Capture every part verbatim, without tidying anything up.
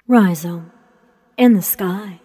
Rhizome in the sky.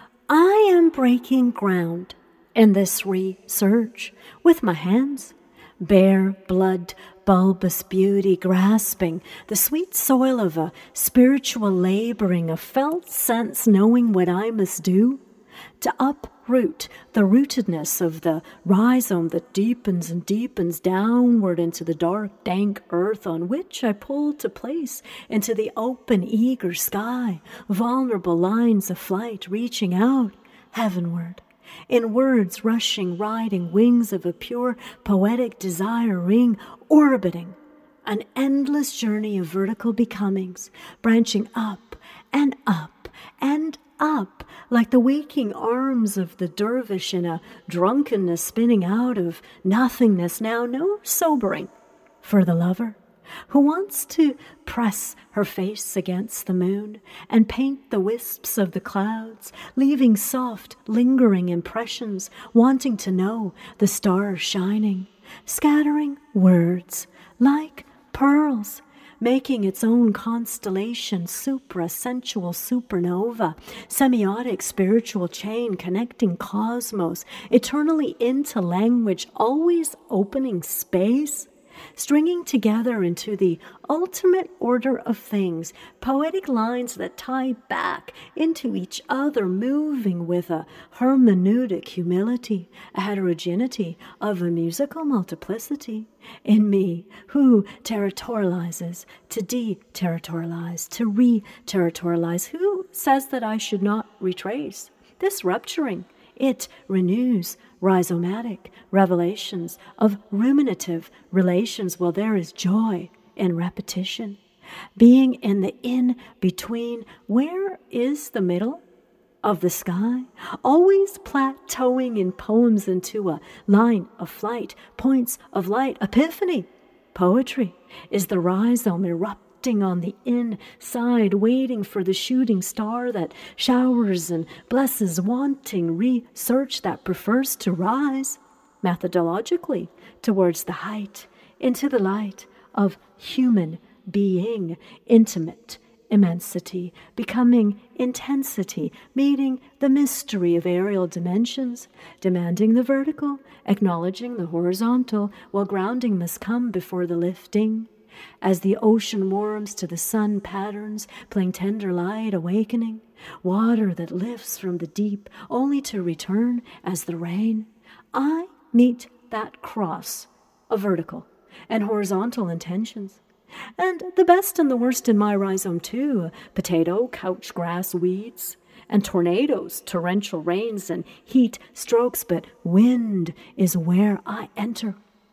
I am breaking ground in this research with my hands, bare, blood, bulbous beauty, grasping the sweet soil of a spiritual laboring, a felt sense knowing what I must do to uproot the rootedness of the rhizome that deepens and deepens downward into the dark, dank earth on which I pull to place into the open, eager sky, vulnerable lines of flight reaching out heavenward. In words rushing, riding wings of a pure, poetic desire ring, orbiting an endless journey of vertical becomings, branching up and up and up, like the waking arms of the dervish in a drunkenness spinning out of nothingness. Now no sobering for the lover who wants to press her face against the moon and paint the wisps of the clouds, leaving soft, lingering impressions, wanting to know the stars shining, scattering words like pearls, making its own constellation, supra-sensual supernova, semiotic spiritual chain connecting cosmos eternally into language, always opening space, stringing together into the ultimate order of things, poetic lines that tie back into each other, moving with a hermeneutic humility, a heterogeneity of a musical multiplicity. In me, who territorializes, to de-territorialize, to re-territorialize, who says that I should not retrace this rupturing? It renews rhizomatic revelations of ruminative relations while there is joy in repetition. Being in the in-between, where is the middle of the sky? Always plateauing in poems into a line of flight, points of light, epiphany. Poetry is the rhizome erupting on the inside, waiting for the shooting star that showers and blesses, wanting research that prefers to rise methodologically towards the height, into the light of human being, intimate immensity, becoming intensity, meeting the mystery of aerial dimensions, demanding the vertical, acknowledging the horizontal, while grounding must come before the lifting. As the ocean warms to the sun patterns, playing tender light, awakening, water that lifts from the deep, only to return as the rain, I meet that cross of vertical and horizontal intentions. And the best and the worst in my rhizome too, potato, couch grass, weeds, and tornadoes, torrential rains, and heat strokes, but wind is where I enter.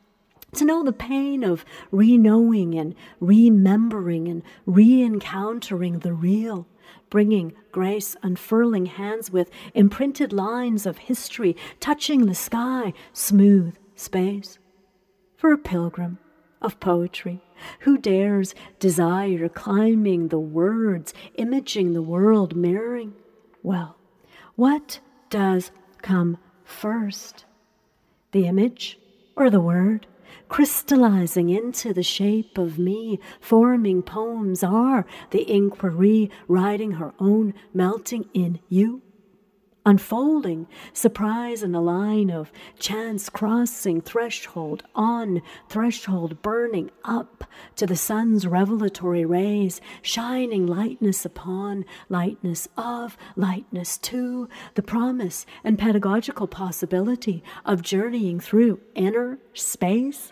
To know the pain of re-knowing and remembering and re-encountering the real, bringing grace, unfurling hands with imprinted lines of history, touching the sky, smooth space. For a pilgrim of poetry, who dares desire climbing the words, imaging the world, mirroring, well, what does come first? The image or the word? Crystallizing into the shape of me, forming poems are the inquiry, writing her own, melting in you, unfolding, surprise in a line of chance crossing, threshold on threshold, burning up to the sun's revelatory rays, shining lightness upon lightness of lightness to the promise and pedagogical possibility of journeying through inner space.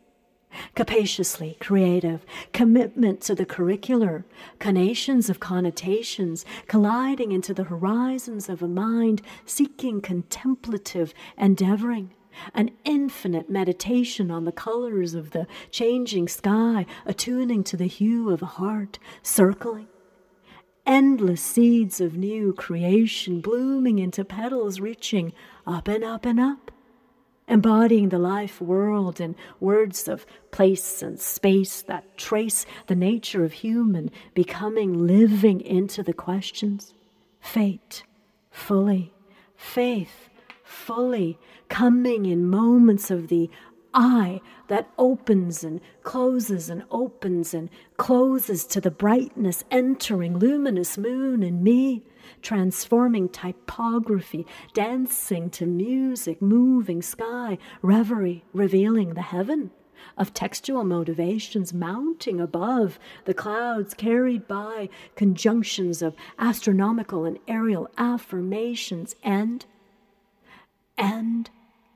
Capaciously creative, commitment to the curricular, conations of connotations, colliding into the horizons of a mind, seeking contemplative endeavoring, an infinite meditation on the colors of the changing sky, attuning to the hue of a heart, circling. Endless seeds of new creation blooming into petals reaching up and up and up. Embodying the life world in words of place and space that trace the nature of human becoming, living into the questions. Fate, fully, faith, fully, coming in moments of the I that opens and closes and opens and closes to the brightness entering luminous moon in me, transforming typography, dancing to music, moving sky, reverie, revealing the heaven of textual motivations mounting above the clouds, carried by conjunctions of astronomical and aerial affirmations, and, and,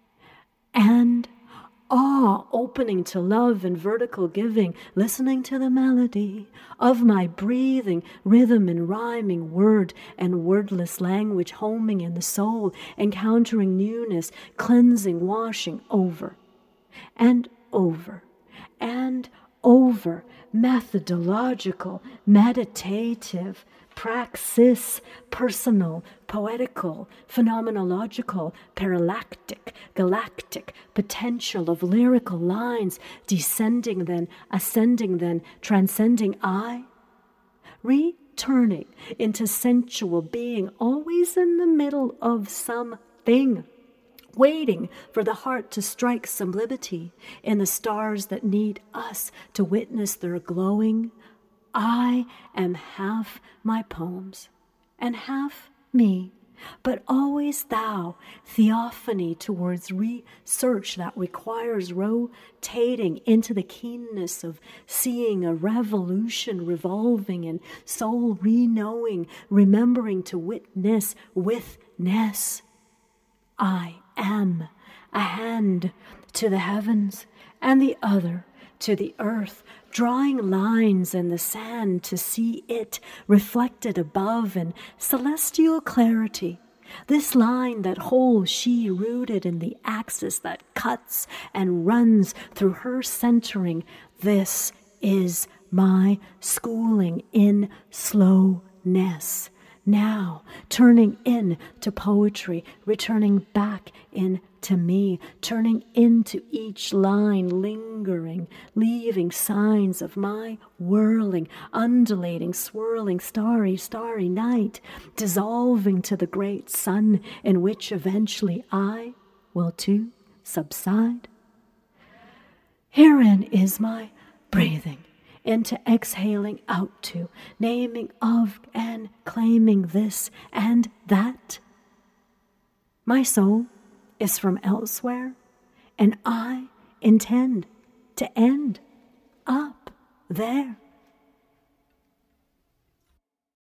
and awe opening to love and vertical giving, listening to the melody of my breathing, rhythm and rhyming, word and wordless language homing in the soul, encountering newness, cleansing, washing over and over and over, methodological, meditative, praxis, personal, poetical, phenomenological, parallactic, galactic, potential of lyrical lines, descending then, ascending then, transcending I, returning into sensual being, always in the middle of something, waiting for the heart to strike sublimity in the stars that need us to witness their glowing. I am half my poems and half me, but always thou, theophany towards research that requires rotating into the keenness of seeing a revolution revolving and soul re-knowing, remembering to witness witness. I am a hand to the heavens and the other to the earth, drawing lines in the sand to see it reflected above in celestial clarity. This line that holds she rooted in the axis that cuts and runs through her centering. This is my schooling in slowness. Now, turning in to poetry, returning back into me, turning into each line, lingering, leaving signs of my whirling, undulating, swirling, starry, starry night, dissolving to the great sun in which eventually I will too subside. Herein is my breathing, into exhaling out to, naming of and claiming this and that. My soul is from elsewhere, and I intend to end up there.